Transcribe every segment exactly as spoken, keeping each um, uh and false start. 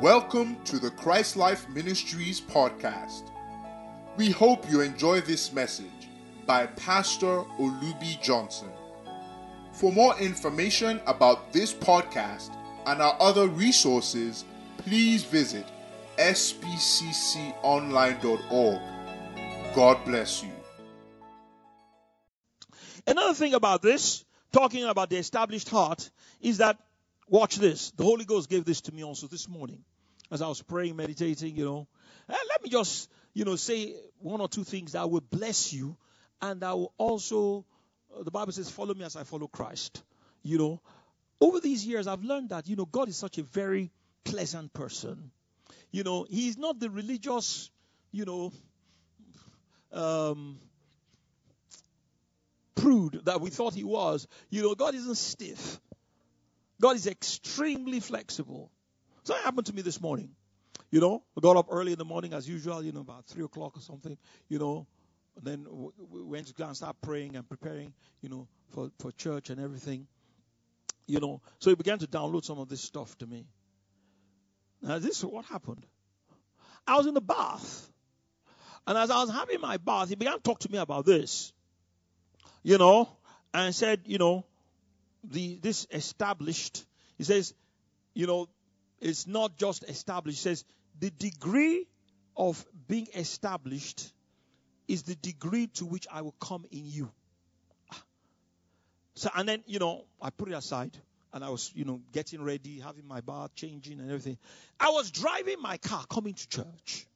Welcome to the Christ Life Ministries podcast. We hope you enjoy this message by Pastor Olubi Johnson. For more information about this podcast and our other resources, please visit s p c c online dot org. God bless you. Another thing about this, talking about the established heart, is that, watch this, the Holy Ghost gave this to me also this morning as I was praying, meditating, you know. And let me just, you know, say one or two things that will bless you, and that will also, uh, the Bible says, follow me as I follow Christ. You know, over these years, I've learned that, you know, God is such a very pleasant person. You know, he's not the religious, you know, um, prude that we thought he was. You know, God isn't stiff. God is extremely flexible. So it happened to me this morning. You know, I got up early in the morning as usual, you know, about three o'clock or something, you know. And then we went to go and start praying and preparing, you know, for, for church and everything. You know, so he began to download some of this stuff to me. Now, this is what happened. I was in the bath. And as I was having my bath, he began to talk to me about this. You know, and said, you know, the this established, he says, you know, it's not just established. He says, the degree of being established is the degree to which I will come in you. So, and then, you know, I put it aside, and I was, you know, getting ready, having my bath, changing and everything. I was driving my car coming to church.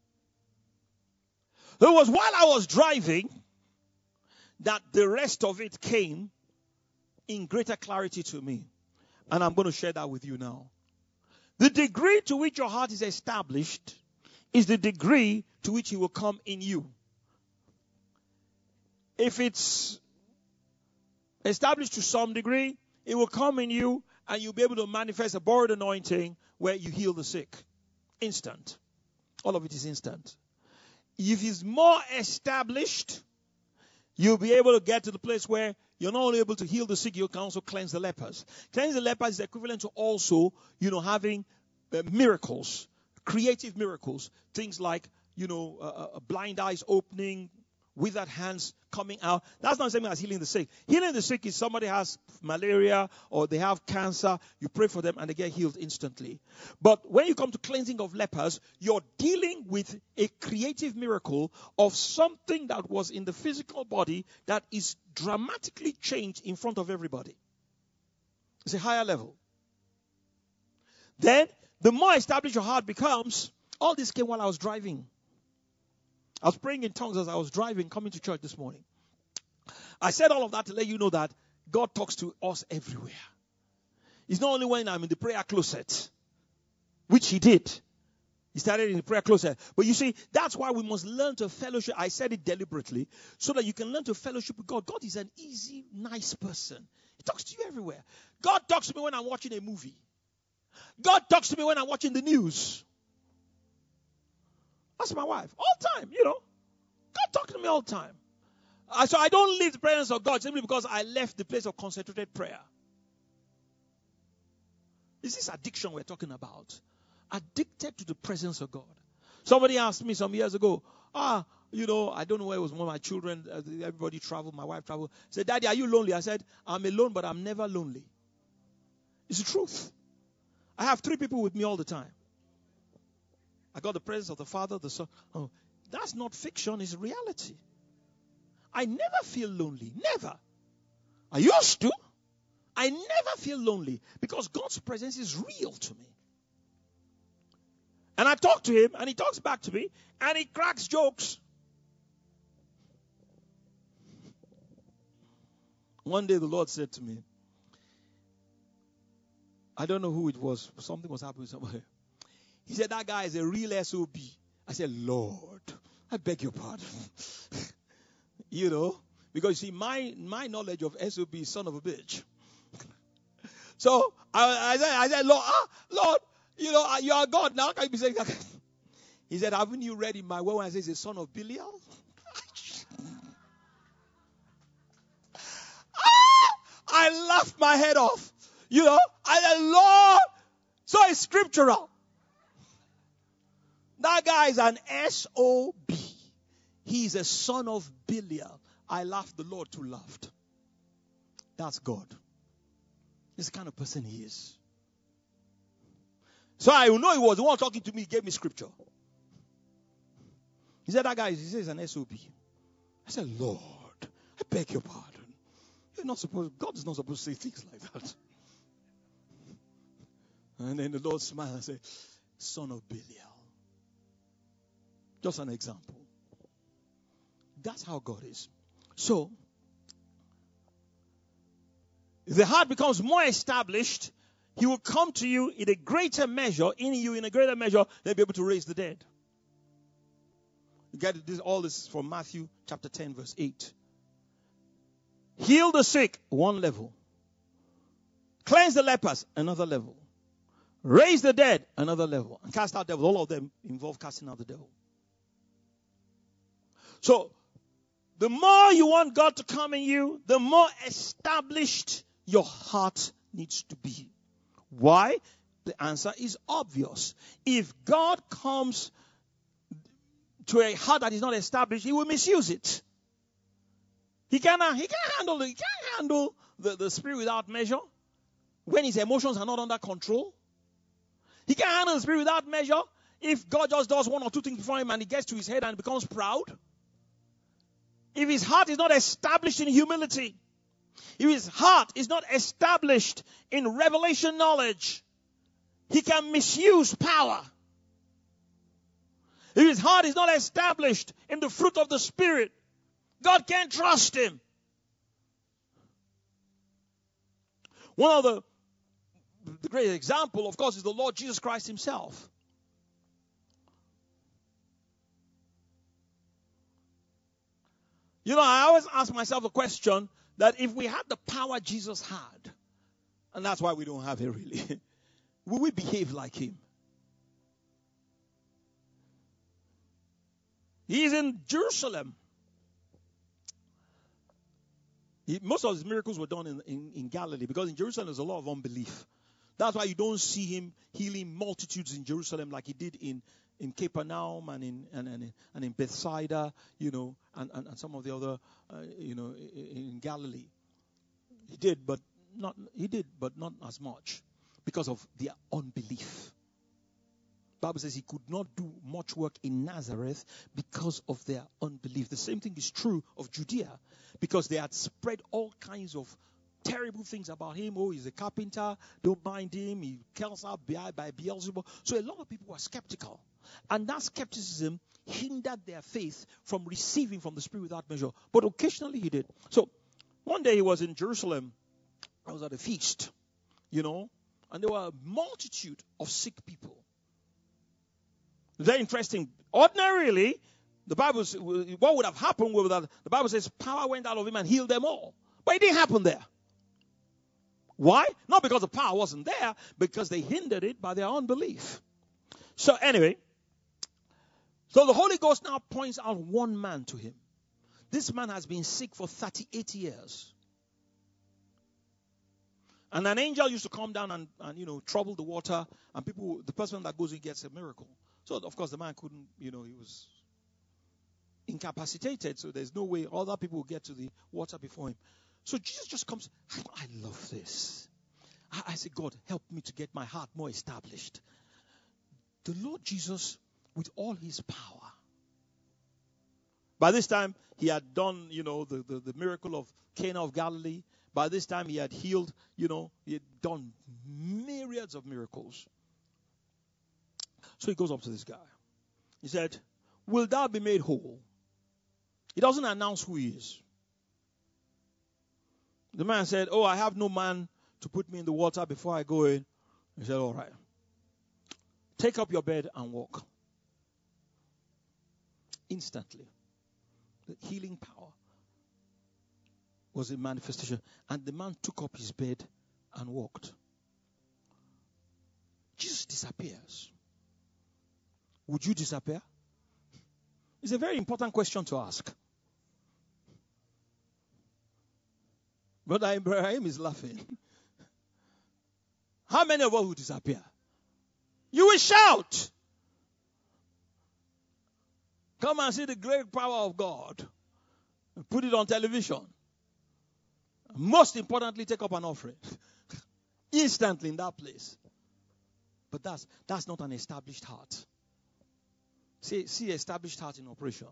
It was while I was driving that the rest of it came in greater clarity to me. And I'm going to share that with you now. The degree to which your heart is established is the degree to which he will come in you. If it's established to some degree, it will come in you and you'll be able to manifest a borrowed anointing where you heal the sick. Instant. All of it is instant. If it's more established, you'll be able to get to the place where you're not only able to heal the sick, you can also cleanse the lepers. Cleanse the lepers is equivalent to also, you know, having uh, miracles, creative miracles. Things like, you know, uh, uh, blind eyes opening, withered hands coming out. That's not the same as healing the sick. Healing the sick is somebody has malaria or they have cancer. You pray for them and they get healed instantly. But when you come to cleansing of lepers, you're dealing with a creative miracle of something that was in the physical body that is dramatically changed in front of everybody. It's a higher level. Then, the more established your heart becomes, all this came while I was driving. I was praying in tongues as I was driving, coming to church this morning. I said all of that to let you know that God talks to us everywhere. It's not only when I'm in the prayer closet, which he did. He started in the prayer closet. But you see, that's why we must learn to fellowship. I said it deliberately, so that you can learn to fellowship with God. God is an easy, nice person. He talks to you everywhere. God talks to me when I'm watching a movie. God talks to me when I'm watching the news. That's my wife. All the time, you know. God talks to me all the time. Uh, so I don't leave the presence of God simply because I left the place of concentrated prayer. It's this addiction we're talking about. Addicted to the presence of God. Somebody asked me some years ago, ah, you know, I don't know where it was, one of my children, uh, everybody traveled, my wife traveled. Said, Daddy, are you lonely? I said, I'm alone, but I'm never lonely. It's the truth. I have three people with me all the time. I got the presence of the Father, the Son. Oh, that's not fiction, it's reality. I never feel lonely. Never. I used to. I never feel lonely because God's presence is real to me. And I talk to him, and he talks back to me, and he cracks jokes. One day the Lord said to me, I don't know who it was, something was happening somewhere. He said, that guy is a real S O B. I said, Lord, I beg your pardon. You know, because you see, my, my knowledge of S O B is son of a bitch. So I, I, said, I said, Lord, ah, Lord, you know, you are God now. Can you be saying that? He said, haven't you read in my word when I say he's a son of Belial? ah, I laughed my head off. You know, I said, Lord, so it's scriptural. That guy is an S O B. He is a son of Belial. I laughed, the Lord too laughed. That's God. This is the kind of person he is. So I know he was the one talking to me. He gave me scripture. He said, that guy, he says an S O B. I said, Lord, I beg your pardon. You're not supposed, God is not supposed to say things like that. And then the Lord smiled and said, son of Belial. Just an example. That's how God is. So, if the heart becomes more established, he will come to you in a greater measure, in you in a greater measure, they'll be able to raise the dead. You get this, all this from Matthew chapter ten, verse eight. Heal the sick, one level. Cleanse the lepers, another level. Raise the dead, another level. And cast out devils. All of them involve casting out the devil. So, the more you want God to come in you, the more established your heart needs to be. Why? The answer is obvious. If God comes to a heart that is not established, he will misuse it. He cannot, he can't handle it. He can't handle the, the spirit without measure when his emotions are not under control. He can't handle the spirit without measure if God just does one or two things before him and he gets to his head and becomes proud. If his heart is not established in humility, if his heart is not established in revelation knowledge, he can misuse power. If his heart is not established in the fruit of the Spirit, God can't trust him. One of the, the great example, of course, is the Lord Jesus Christ himself. You know, I always ask myself the question that if we had the power Jesus had, and that's why we don't have it really, will we behave like him? He's in Jerusalem. He, most of his miracles were done in, in, in Galilee because in Jerusalem there's a lot of unbelief. That's why you don't see him healing multitudes in Jerusalem like he did in, in Capernaum and in and, and, and in Bethsaida, you know, and, and, and some of the other, uh, you know, in, in Galilee. He did, but not he did, but not as much because of their unbelief. The Bible says he could not do much work in Nazareth because of their unbelief. The same thing is true of Judea because they had spread all kinds of terrible things about him. Oh, he's a carpenter. Don't mind him. He kills out by Beelzebub. So a lot of people were skeptical. And that skepticism hindered their faith from receiving from the Spirit without measure. But occasionally he did. So one day he was in Jerusalem. I was at a feast, you know, and there were a multitude of sick people. Very interesting. Ordinarily, the Bible, what would have happened was that the Bible says power went out of him and healed them all. But it didn't happen there. Why? Not because the power wasn't there, because they hindered it by their unbelief. So anyway, so the Holy Ghost now points out one man to him. This man has been sick for thirty-eight years. And an angel used to come down and, and you know, trouble the water, and people, the person that goes in gets a miracle. So, of course, the man couldn't, you know, he was incapacitated. So there's no way other people will get to the water before him. So Jesus just comes. I, I love this. I, I say, God, help me to get my heart more established. The Lord Jesus, with all his power. By this time, he had done, you know, the, the, the miracle of Cana of Galilee. By this time, he had healed, you know, he had done myriads of miracles. So he goes up to this guy. He said, will thou be made whole? He doesn't announce who he is. The man said, oh, I have no man to put me in the water before I go in. He said, all right. Take up your bed and walk. Instantly. The healing power was a manifestation. And the man took up his bed and walked. Jesus disappears. Would you disappear? It's a very important question to ask. Brother Ibrahim is laughing. How many of us will disappear? You will shout. Come and see the great power of God. Put it on television. Most importantly, take up an offering. Instantly in that place. But that's that's not an established heart. See, see established heart in operation.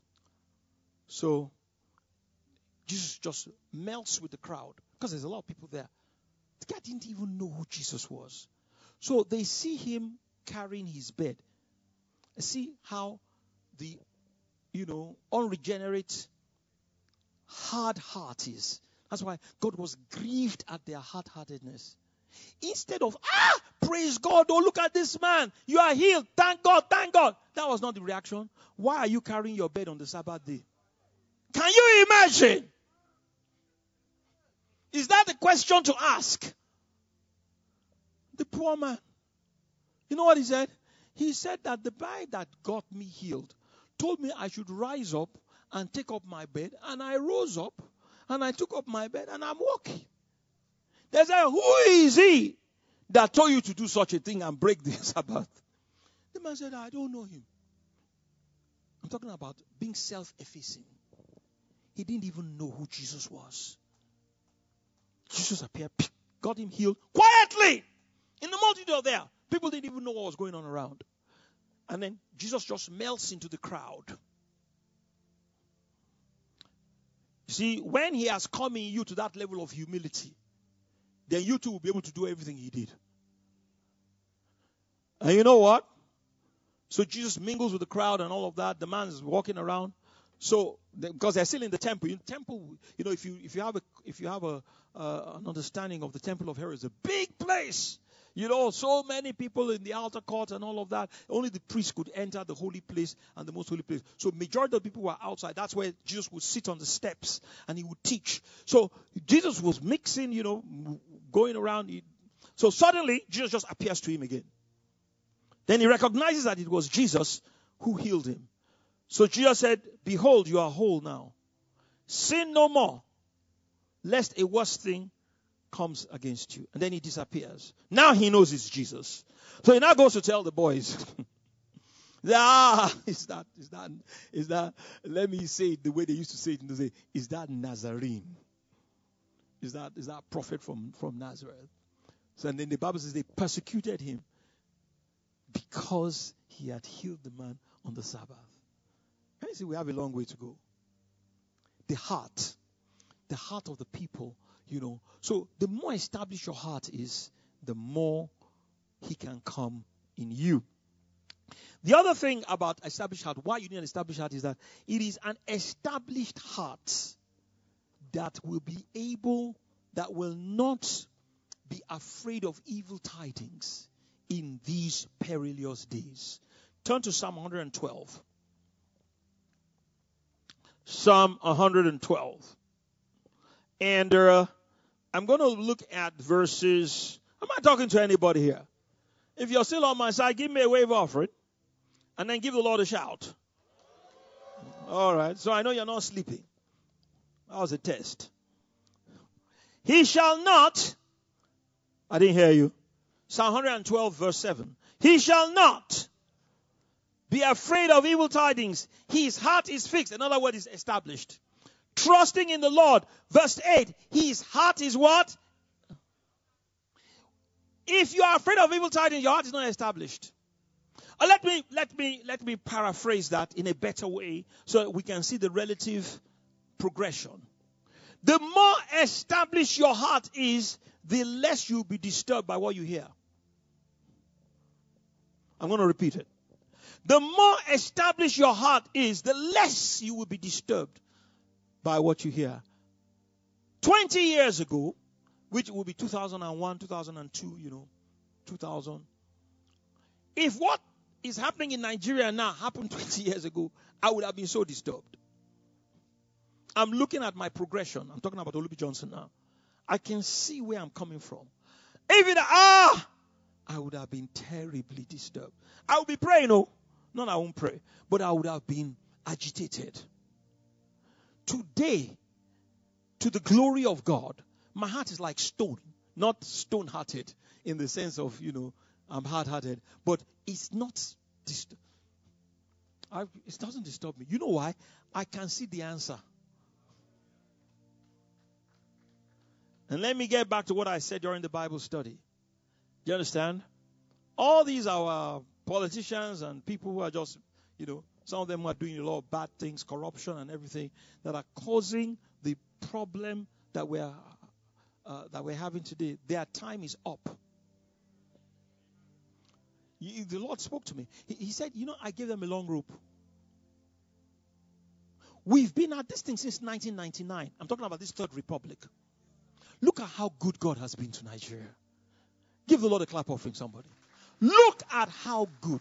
So Jesus just melts with the crowd because there's a lot of people there. The guy didn't even know who Jesus was. So they see him carrying his bed. See how the, you know, unregenerate, hard heart is. That's why God was grieved at their hard-heartedness. Instead of, ah, praise God, oh, look at this man. You are healed. Thank God, thank God. That was not the reaction. Why are you carrying your bed on the Sabbath day? Can you imagine? Is that the question to ask? The poor man. You know what he said? He said that the guy that got me healed told me I should rise up and take up my bed. And I rose up and I took up my bed and I'm walking. They said, who is he that told you to do such a thing and break the Sabbath? The man said, I don't know him. I'm talking about being self-effacing. He didn't even know who Jesus was. Jesus appeared, got him healed quietly. In the multitude there, people didn't even know what was going on around. And then Jesus just melts into the crowd. You see, when he has come in you to that level of humility, then you too will be able to do everything he did. And you know what? So Jesus mingles with the crowd and all of that. The man is walking around. So, because they're still in the temple. In the temple, you know, if you if you have a if you have a uh, an understanding of the temple of Herod, it's a big place. You know, so many people in the outer court and all of that. Only the priest could enter the holy place and the most holy place. So majority of the people were outside. That's where Jesus would sit on the steps and he would teach. So Jesus was mixing, you know, going around. So suddenly, Jesus just appears to him again. Then he recognizes that it was Jesus who healed him. So Jesus said, behold, you are whole now. Sin no more, lest a worse thing comes against you. And then he disappears. Now he knows it's Jesus. So he now goes to tell the boys. ah, is that, is that, is that, let me say it the way they used to say it in those days. Is that Nazarene? Is that, is that prophet from, from Nazareth? So and then the Bible says they persecuted him because he had healed the man on the Sabbath. Can you see we have a long way to go? The heart, the heart of the people, you know. So the more established your heart is, the more he can come in you. The other thing about established heart, why you need an established heart, is that it is an established heart that will be able, that will not be afraid of evil tidings in these perilous days. Turn to Psalm one hundred twelve. Psalm one hundred twelve. And uh, I'm going to look at verses. I'm not talking to anybody here. If you're still on my side, give me a wave offering. And then give the Lord a shout. All right. So I know you're not sleeping. That was a test. He shall not. I didn't hear you. Psalm one hundred twelve verse seven. He shall not be afraid of evil tidings. His heart is fixed. Another word is established. Trusting in the Lord. Verse eight. His heart is what? If you are afraid of evil tidings, your heart is not established. Uh, let me let me let me paraphrase that in a better way so that we can see the relative progression. The more established your heart is, the less you'll be disturbed by what you hear. I'm going to repeat it. The more established your heart is, the less you will be disturbed by what you hear. Twenty years ago, which will be two thousand one, two thousand two, you know, two thousand. If what is happening in Nigeria now happened twenty years ago, I would have been so disturbed. I'm looking at my progression. I'm talking about Olubi Johnson now. I can see where I'm coming from. Even, ah, I would have been terribly disturbed. I would be praying, no, not I won't pray, but I would have been agitated. Today, to the glory of God, my heart is like stone, not stone-hearted in the sense of, you know, I'm hard-hearted, but it's not disturbed. I, it doesn't disturb me. You know why? I can see the answer. And let me get back to what I said during the Bible study. Do you understand? All these are uh, politicians and people who are just, you know, some of them are doing a lot of bad things, corruption and everything, that are causing the problem that we're uh, that we're having today. Their time is up. You, the Lord spoke to me. He, he said, you know, I gave them a long rope. We've been at this thing since nineteen ninety-nine. I'm talking about this Third Republic. Look at how good God has been to Nigeria. Give the Lord a clap offering, somebody. Look at how good.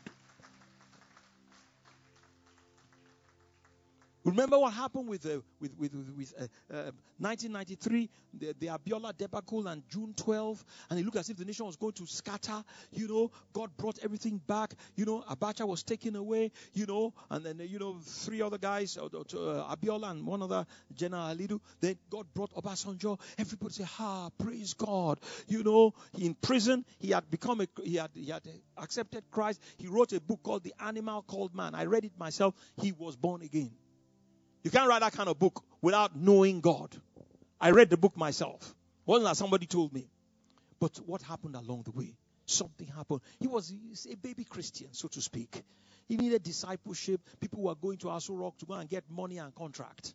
Remember what happened with uh, with with with, with uh, uh, nineteen ninety-three, the, the Abiola debacle, and June twelfth, and it looked as if the nation was going to scatter. You know, God brought everything back. You know, Abacha was taken away. You know, and then uh, you know three other guys, uh, uh, Abiola and one other, General Alidu. Then God brought Obasanjo. Everybody said, "Ha, praise God!" You know, in prison he had become a he had he had accepted Christ. He wrote a book called The Animal Called Man. I read it myself. He was born again. You can't write that kind of book without knowing God. I read the book myself. It wasn't that somebody told me. But what happened along the way? Something happened. He was a baby Christian, so to speak. He needed discipleship. People were going to Aso Rock to go and get money and contract.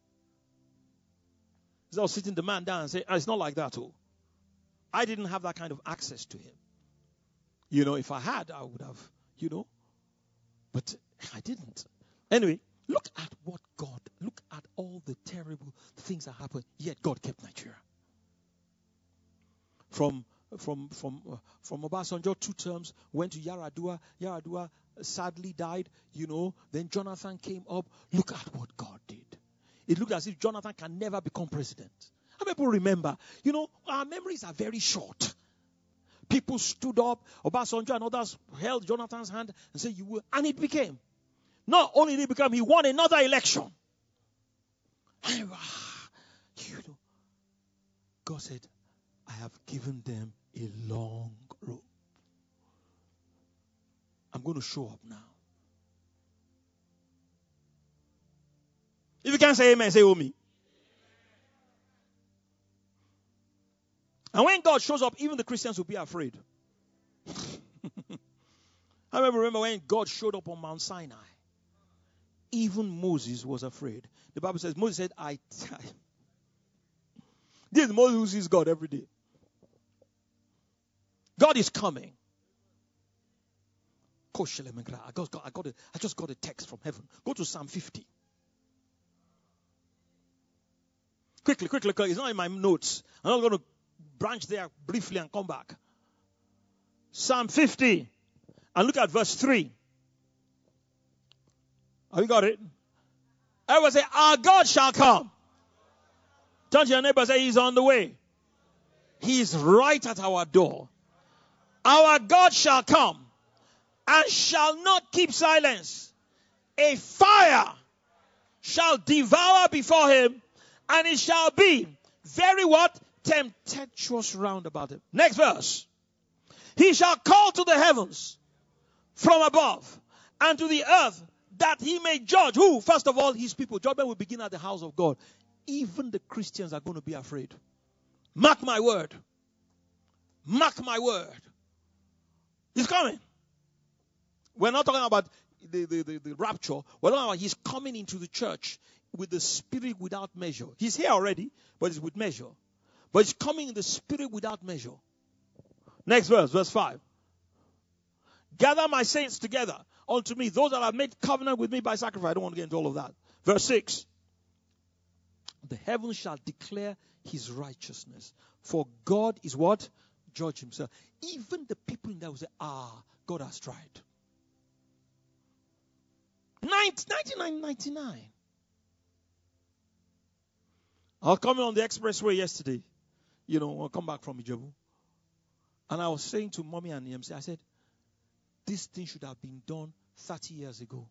So I was sitting the man down and saying, oh, it's not like that. Oh. I didn't have that kind of access to him. You know, if I had, I would have, you know. But I didn't. Anyway. Look at what God, look at all the terrible things that happened, yet God kept Nigeria. From from from uh, from Obasanjo, two terms, went to Yaradua. Yaradua sadly died, you know. Then Jonathan came up. Look at what God did. It looked as if Jonathan can never become president. How many people remember? You know, our memories are very short. People stood up, Obasanjo and others held Jonathan's hand and said, you will, and it became. Not only did he become, he won another election. And, you know, God said, I have given them a long rope. I'm going to show up now. If you can't say amen, say oh me. And when God shows up, even the Christians will be afraid. I remember when God showed up on Mount Sinai. Even Moses was afraid. The Bible says, Moses said, I, I this is Moses who sees God every day. God is coming. I just, got, I, got a, I just got a text from heaven. Go to Psalm fifty. Quickly, quickly, quickly. It's not in my notes. I'm not going to branch there briefly and come back. Psalm fifty. And look at verse three. Have you got it? Everyone say, our God shall come. Turn to your neighbor and say, he's on the way. He's right at our door. Our God shall come and shall not keep silence. A fire shall devour before him, and it shall be very what? Tempestuous round about him. Next verse. He shall call to the heavens from above and to the earth, that he may judge who? First of all, his people. Judgment will begin at the house of God. Even the Christians are going to be afraid. Mark my word. Mark my word. He's coming. We're not talking about the, the, the, the rapture. We're talking about he's coming into the church with the spirit without measure. He's here already, but it's with measure. But he's coming in the spirit without measure. Next verse, verse five. Gather my saints together unto me, those that have made covenant with me by sacrifice. I don't want to get into all of that. Verse six. The heavens shall declare his righteousness. For God is what? Judge himself. Even the people in there will say, ah, God has tried. nineteen ninety-nine. I was coming on the expressway yesterday. You know, I'll come back from Ijebu. And I was saying to Mommy and E M C, I said, this thing should have been done thirty years ago.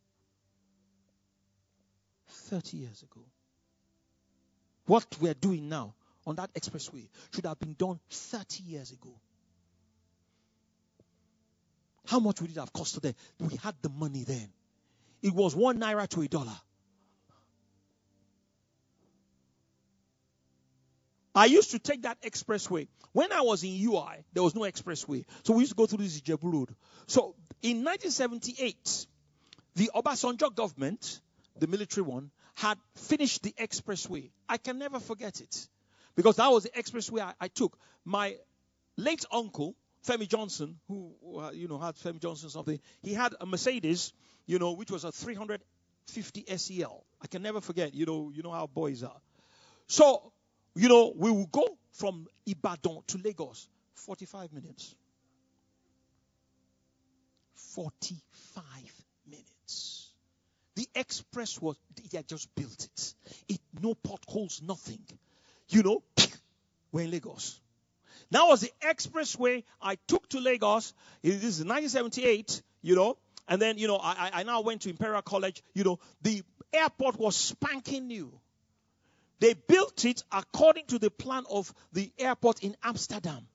thirty years ago. What we're doing now on that expressway should have been done thirty years ago. How much would it have cost today? We had the money then. it was one naira to a dollar. I used to take that expressway. When I was in U I, there was no expressway. So we used to go through this Ijebu Road. So in nineteen seventy-eight, the Obasanjo government, the military one, had finished the expressway. I can never forget it. Because that was the expressway I, I took. My late uncle, Femi Johnson, who, uh, you know, had Femi Johnson something, he had a Mercedes, you know, which was a three fifty S E L. I can never forget, you know, you know how boys are. So, you know, we will go from Ibadan to Lagos, forty-five minutes. forty-five minutes. The express was, they had just built it. It no potholes, nothing. You know, we're in Lagos. That was the expressway I took to Lagos. This is nineteen seventy-eight, you know. And then, you know, I, I now went to Imperial College. You know, the airport was spanking new. They built it according to the plan of the airport in Amsterdam.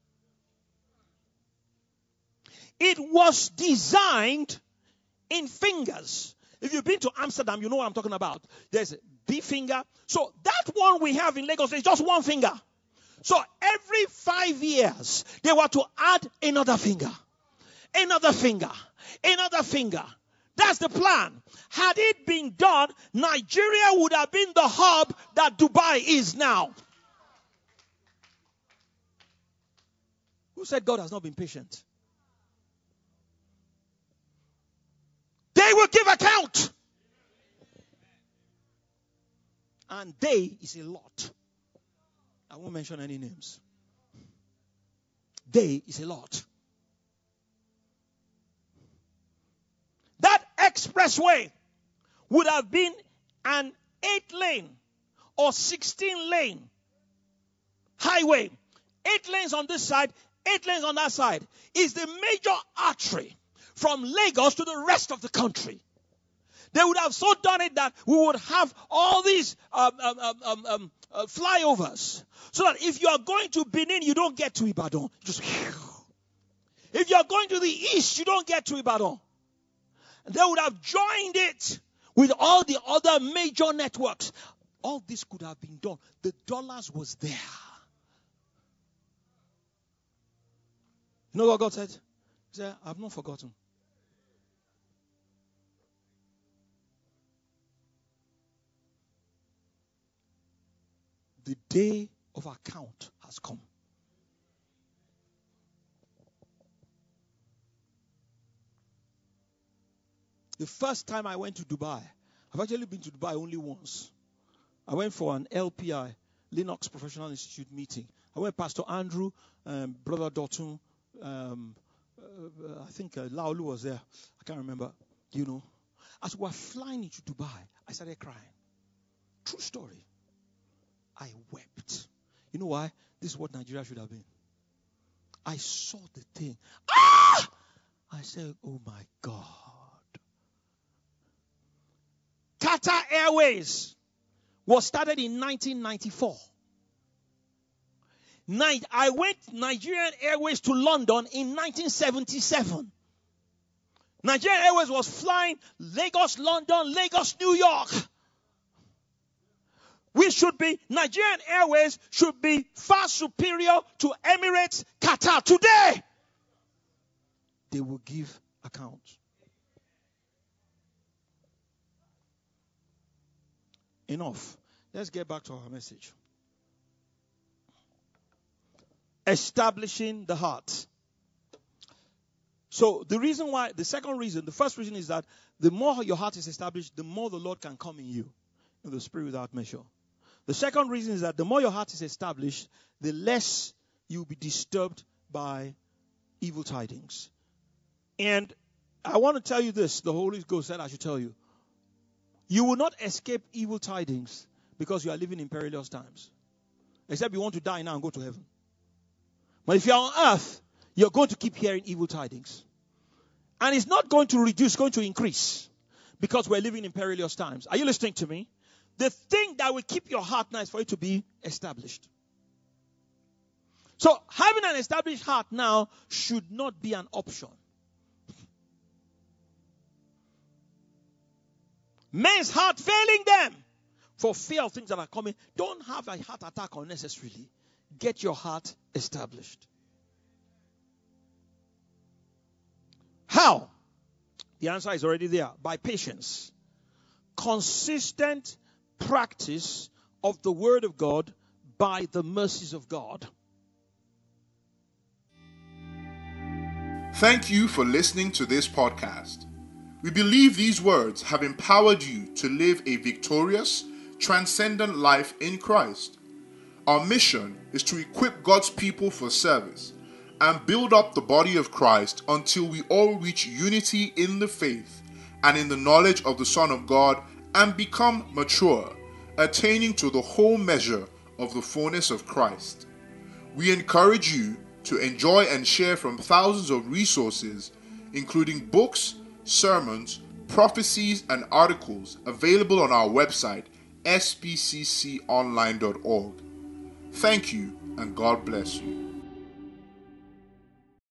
It was designed in fingers. If you've been to Amsterdam, you know what I'm talking about. There's a big finger. So that one we have in Lagos is just one finger. So every five years, they were to add another finger. Another finger. Another finger. That's the plan. Had it been done, Nigeria would have been the hub that Dubai is now. Who said God has not been patient? They will give account. And they is a lot. I won't mention any names. They is a lot. That expressway would have been an eight lane or sixteen lane highway. Eight lanes on this side, eight lanes on that side. Is the major artery from Lagos to the rest of the country. They would have so done it that we would have all these um, um, um, um, um, uh, flyovers. So that if you are going to Benin, you don't get to Ibadan. Just if you are going to the east, you don't get to Ibadan. They would have joined it with all the other major networks. All this could have been done. The dollars was there. You know what God said? He said, I have not forgotten. The day of account has come. The first time I went to Dubai, I've actually been to Dubai only once. I went for an L P I, Linux Professional Institute meeting. I went Pastor Andrew, um, Brother Dotun, um, uh, I think uh, Laolu was there. I can't remember, you know. As we were flying into Dubai, I started crying. True story. I wept. You know why? This is what Nigeria should have been. I saw the thing. Ah! I said, oh my God. Qatar Airways was started in nineteen ninety-four. I went Nigerian Airways to London in nineteen seventy-seven. Nigerian Airways was flying Lagos, London, Lagos, New York. We should be, Nigerian Airways should be far superior to Emirates, Qatar. Today, they will give account. Enough. Let's get back to our message. Establishing the heart. So the reason why, the second reason, the first reason is that the more your heart is established, the more the Lord can come in you, in the spirit without measure. The second reason is that the more your heart is established, the less you'll be disturbed by evil tidings. And I want to tell you this, the Holy Ghost said I should tell you. You will not escape evil tidings because you are living in perilous times. Except you want to die now and go to heaven. But if you are on earth, you're going to keep hearing evil tidings. And it's not going to reduce, it's going to increase. Because we're living in perilous times. Are you listening to me? The thing that will keep your heart nice for it to be established. So having an established heart now should not be an option. Men's heart failing them for fear of things that are coming. Don't have a heart attack unnecessarily. Get your heart established. How? The answer is already there. By patience. Consistent practice of the Word of God by the mercies of God. Thank you for listening to this podcast. We believe these words have empowered you to live a victorious, transcendent life in Christ. Our mission is to equip God's people for service and build up the body of Christ until we all reach unity in the faith and in the knowledge of the Son of God and become mature, attaining to the whole measure of the fullness of Christ. We encourage you to enjoy and share from thousands of resources, including books, sermons, prophecies, and articles available on our website, s p c c online dot org. Thank you, and God bless you.